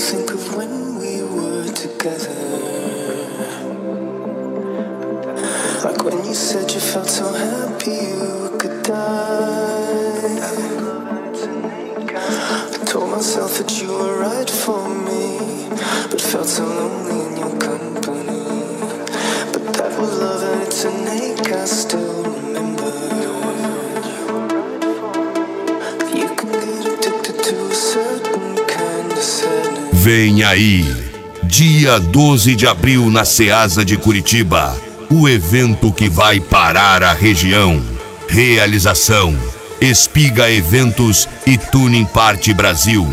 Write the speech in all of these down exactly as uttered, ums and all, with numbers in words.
think of when we were together. Like when you said you felt so happy you could die. I told myself that you were right for me, but felt so lonely in your company. But that was love and it's an ache I still remember. You can get addicted to a certain kind of sadness. Vem aí, dia doze de abril na Ceasa de Curitiba, o evento que vai parar a região. Realização: Espiga Eventos e Tuning Party Brasil.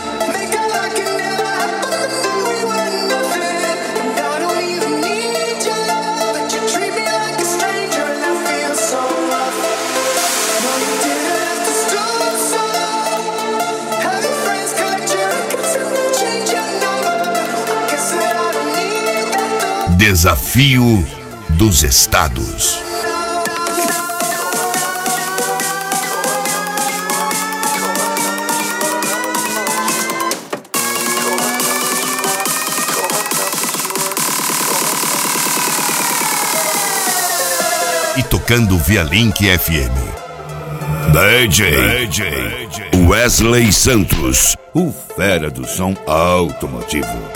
Desafio dos Estados. E tocando via Link F M. D J, D J Wesley Santos, o fera do som automotivo.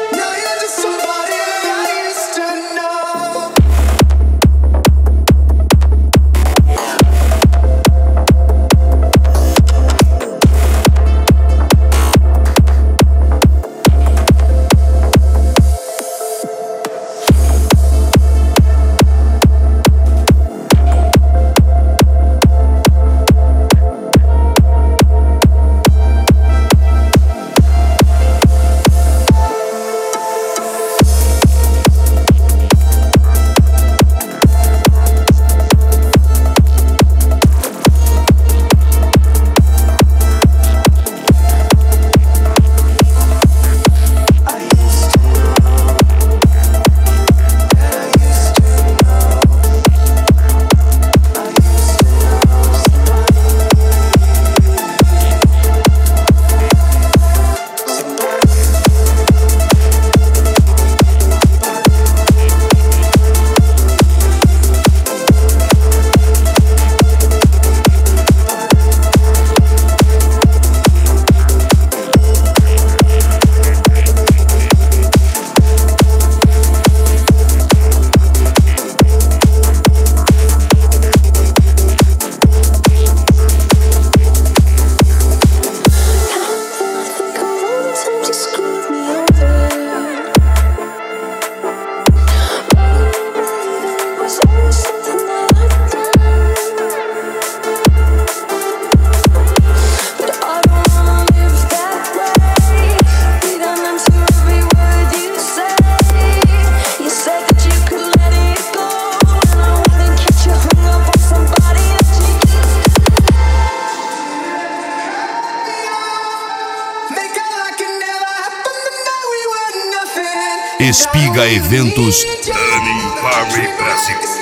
Espiga Eventos Tuning Party Brasil.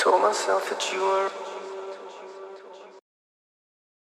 told myself that you were